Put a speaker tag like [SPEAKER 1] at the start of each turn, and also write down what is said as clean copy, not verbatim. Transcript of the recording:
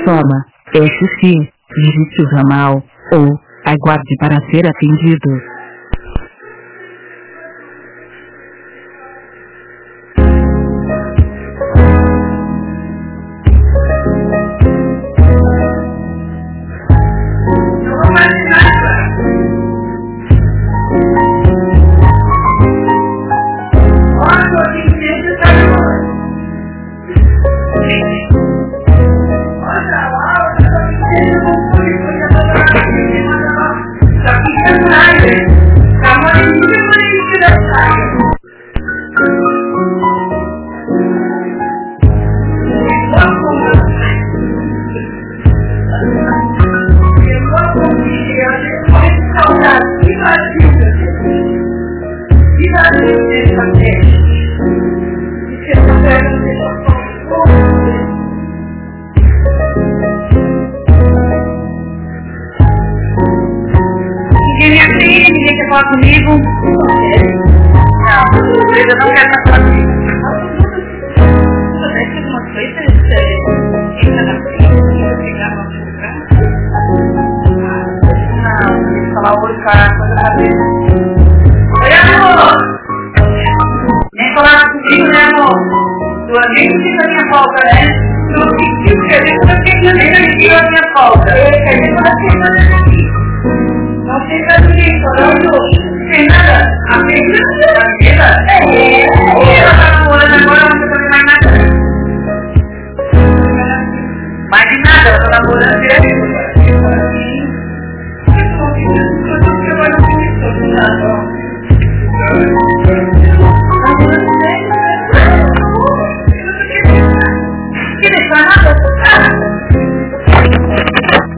[SPEAKER 1] soma, SC, visite o ramal, ou aguarde para ser atendido.
[SPEAKER 2] Ninguém quer falar comigo? Não, eu não quero mais falar comigo. Você tem alguma coisa? Entra na frente e pegar uma coisa? Não, tem que falar oi para a coisa da cabeça. Oi, amor! Nem falar comigo, né, amor? Tu nem sentiu a minha falta, né? Tu não sentiu, porque eu nem sentiu a minha falta. Eu nem sentiu aqui. Não tem nada disso, não tem nada. A menina, é ela.